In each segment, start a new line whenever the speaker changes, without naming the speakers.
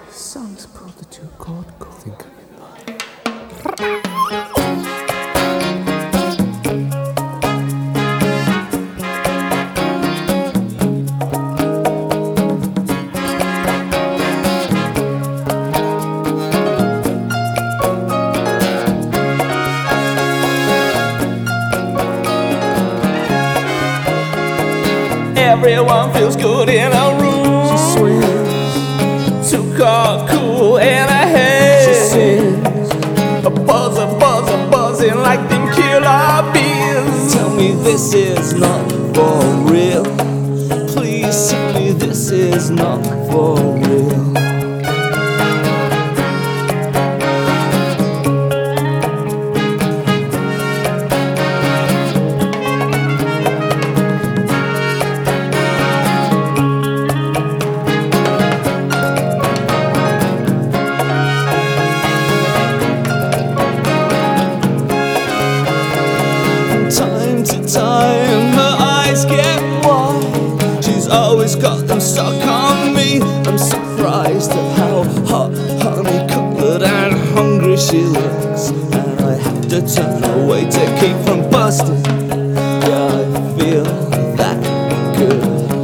Songs pull the two chord chord. Think of it like.
Everyone feels good in a room.
She swims.
Two car cool and a head.
She sings.
A buzzing like them killer bees.
Tell me this is not for real. Please tell me this is not for real. Time to time, her eyes get wide. She's always got them stuck on me. I'm surprised at how hot, honey-coloured and hungry she looks. And I have to turn away to keep from busting. Yeah, I feel that good.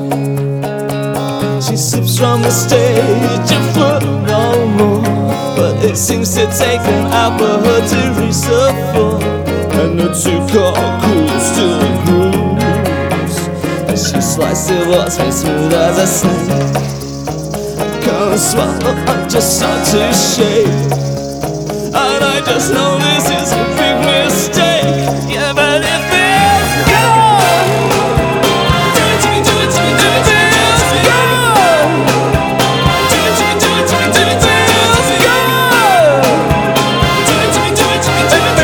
She sips from the stage a foot no more, but it seems to take an hour for her to reach the floor. And the two car cool still grooves as she slices what's me smooth as a snake. I can't swallow, I just start to shake. And I just know this is a big mistake. Yeah, but it feels good. Do it to me, do it to me, do it to me, feels good. Do it to me, do it to me, do it to me, feels good. Do it to me, do it to me, do it to me.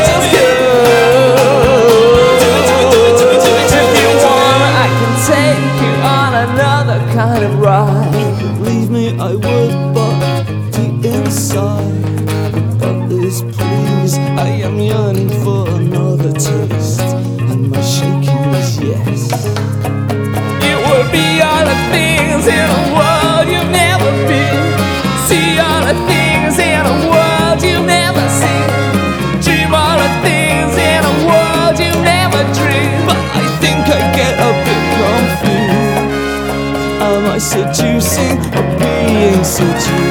Kind of ride. Leave me, I would, but the inside, but is please. I am yearning for another taste, and my shaking is yes.
It would be all the things in a world you've never been. See all the things in a world you've never seen. Dream all the things in a world you never dreamed.
But I think I get a bit confused. Am I seducing or being seduced?